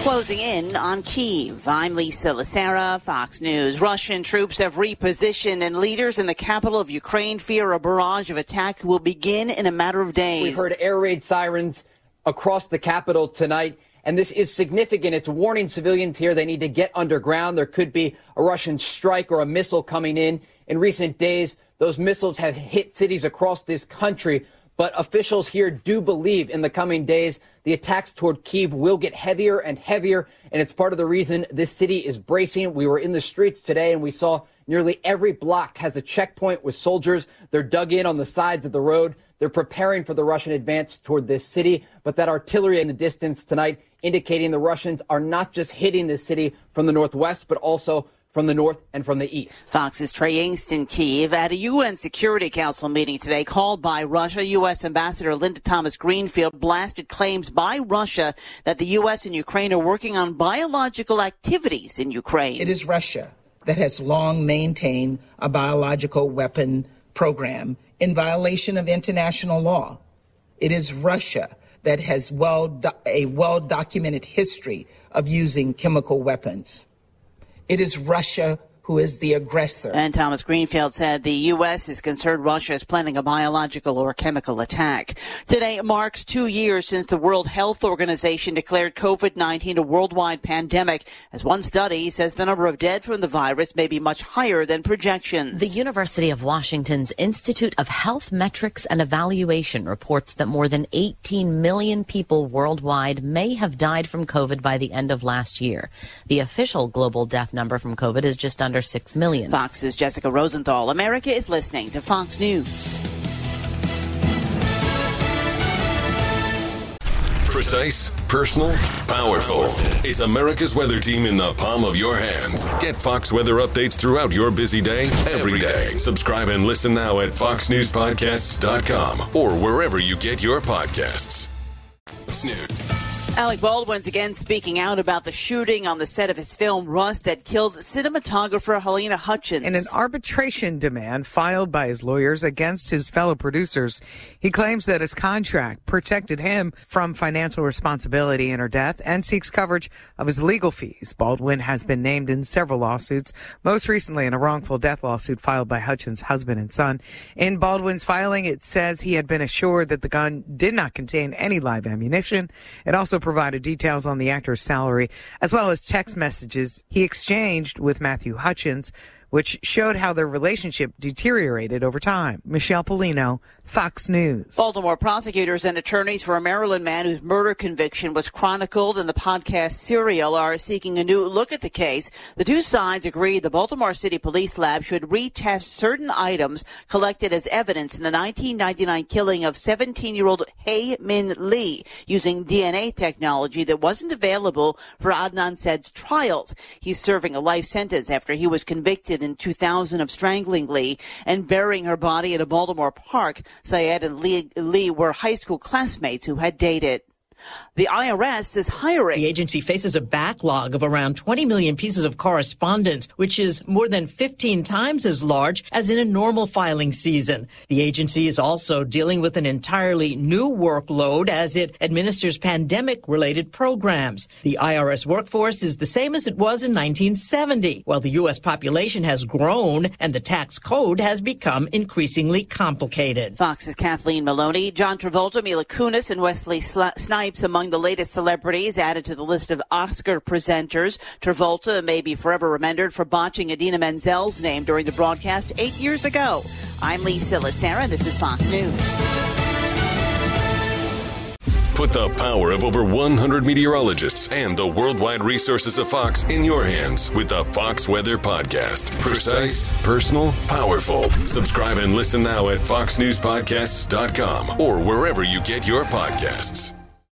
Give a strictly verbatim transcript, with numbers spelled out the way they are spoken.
Closing in on Kyiv. I'm Lisa Lacera, Fox News. Russian troops have repositioned, and leaders in the capital of Ukraine fear a barrage of attack will begin in a matter of days. We heard air raid sirens across the capital tonight, and this is significant. It's warning civilians here they need to get underground. There could be a Russian strike or a missile coming in. In recent days, those missiles have hit cities across this country, but officials here do believe in the coming days the attacks toward Kyiv will get heavier and heavier, and it's part of the reason this city is bracing. We were in the streets today, and we saw nearly every block has a checkpoint with soldiers. They're dug in on the sides of the road. They're preparing for the Russian advance toward this city, but that artillery in the distance tonight indicating the Russians are not just hitting this city from the northwest, but also from the north and from the east. Fox's Trey Yingst in Kyiv at a U N Security Council meeting today called by Russia. U S Ambassador Linda Thomas-Greenfield blasted claims by Russia that the U S and Ukraine are working on biological activities in Ukraine. It is Russia that has long maintained a biological weapon program in violation of international law. It is Russia that has well do- a well-documented history of using chemical weapons. It is Russia who is the aggressor. And Thomas Greenfield said the U S is concerned Russia is planning a biological or chemical attack. Today marks two years since the World Health Organization declared COVID nineteen a worldwide pandemic, as one study says the number of dead from the virus may be much higher than projections. The University of Washington's Institute of Health Metrics and Evaluation reports that more than eighteen million people worldwide may have died from COVID by the end of last year. The official global death number from COVID is just under six million. Fox's Jessica Rosenthal. America is listening to Fox News. Precise, personal, powerful. It's America's weather team in the palm of your hands. Get Fox weather updates throughout your busy day, every day. Subscribe and listen now at fox news podcasts dot com or wherever you get your podcasts. Fox News. Alec Baldwin's again speaking out about the shooting on the set of his film Rust that killed cinematographer Halyna Hutchins. In an arbitration demand filed by his lawyers against his fellow producers, he claims that his contract protected him from financial responsibility in her death and seeks coverage of his legal fees. Baldwin has been named in several lawsuits, most recently in a wrongful death lawsuit filed by Hutchins' husband and son. In Baldwin's filing, it says he had been assured that the gun did not contain any live ammunition. It also provided details on the actor's salary, as well as text messages he exchanged with Matthew Hutchins, which showed how their relationship deteriorated over time. Michelle Polino, Fox News. Baltimore prosecutors and attorneys for a Maryland man whose murder conviction was chronicled in the podcast Serial are seeking a new look at the case. The two sides agreed the Baltimore City Police Lab should retest certain items collected as evidence in the nineteen ninety-nine killing of seventeen-year-old Hae Min Lee using D N A technology that wasn't available for Adnan Said's trials. He's serving a life sentence after he was convicted in two thousand of strangling Lee and burying her body in a Baltimore park. Syed and Lee, Lee were high school classmates who had dated. The I R S is hiring. The agency faces a backlog of around twenty million pieces of correspondence, which is more than fifteen times as large as in a normal filing season. The agency is also dealing with an entirely new workload as it administers pandemic-related programs. The I R S workforce is the same as it was in nineteen seventy, while the U S population has grown and the tax code has become increasingly complicated. Fox's Kathleen Maloney, John Travolta, Mila Kunis, and Wesley Snipes among the latest celebrities added to the list of Oscar presenters. Travolta may be forever remembered for botching Idina Menzel's name during the broadcast eight years ago. I'm Lisa Lacera. This is Fox News. Put the power of over one hundred meteorologists and the worldwide resources of Fox in your hands with the Fox Weather Podcast. Precise, personal, powerful. Subscribe and listen now at fox news podcasts dot com or wherever you get your podcasts.